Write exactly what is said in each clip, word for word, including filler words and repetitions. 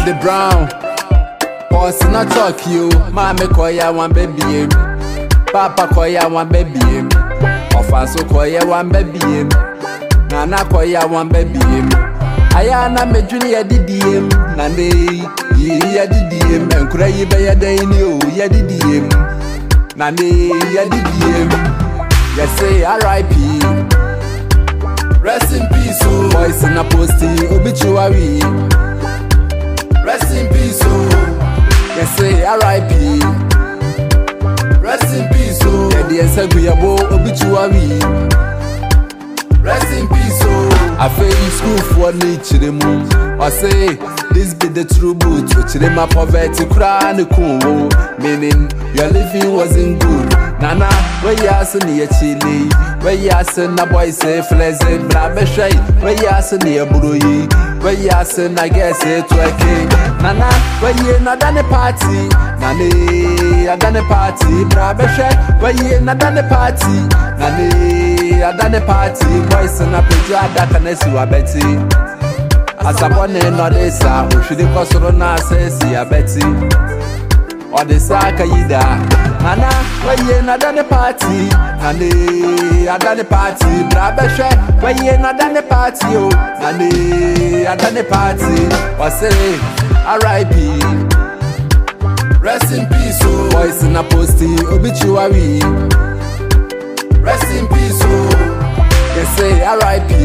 the brown. Boss not talk you. Mama koya one baby. Papa koya one baby. Ofanso koya one baby. Nana koya one baby. Ayana me junior didiem. Nande ya didiem. Enkura yibe ya daini o ya didiem. Nande ya didiem. Ya say R I P. Rest in peace, oh. Voice in a posting obituary. Rest in peace, oh. Yes, say R I P. Rest in peace, oh. Yeah, the Esaguyabo obituary. Rest in peace, oh. I feel school for nature, moon. I say this be the true boot, which in my poverty cry the cool. Meaning your living wasn't good. Nana, where you are near Chile, where you are send a boy say pleasant, Blabeshay, where you are near Buruyi, where you are send I guess it to a king. Nana, where you not done a party, Nani, I done a party, Blabeshay, where you not done a party, Nani, I done a party, boys and a picture that can see a Betty. As a one and not this, who should the Cosorona says, see a Betty. Or the Saka Yida. Nana, where you not done a party, Nani, I done a party, Brabeshe, where you not done a party, oh, Nani, I done a party, or say, R I P. Rest in peace, oh, voice in a posting obituary. Rest in peace, oh, they say R I P.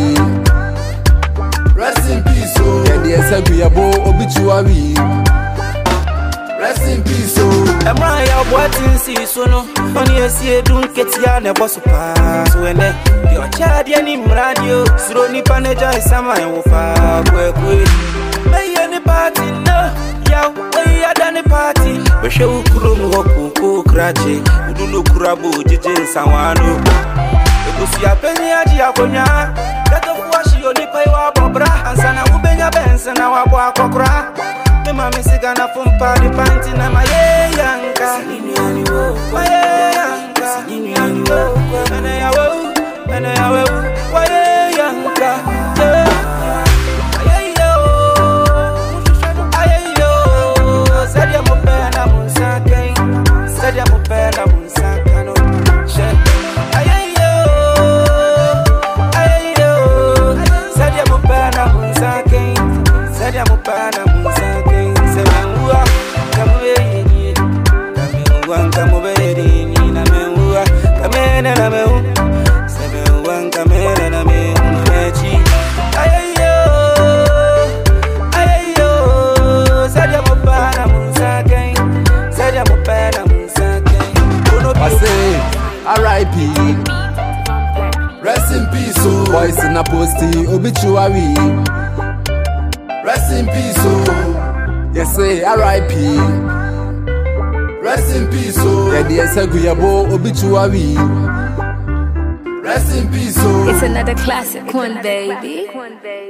Rest in peace, oh, yeah, the Esaguyabo obituary. Rest in peace, oh. Am I a watching season? Only a see don't get ya boss pass when your child any radio, Sroni Panaja is some I will far work with. May any party no, ya way I done a party. We show Krum Hoku, Krachi, Udulu Kurabu, Jijin Sawano. It was your penny at Yakonia. That of wash your lip, I Bobra, and Sana Ubenya Benson, our Wakokra. Mama sigana from party panty na my yanka. My yanka. And I will, and I will, why yanka? Ayo, ayo, Sadia Mopena Munsake, Sadia Mopena Munsakano. Ayo, ayo, Sadia Mopena Munsake, Sadia Mopena Munsake. R I P. Rest in peace, oh. Voice in a posting obituary. Rest in peace, oh. Yes, say R I P. Rest in peace, oh. Yeah, the Esaguyabo obituary. Rest in peace, oh. It's another classic one, baby.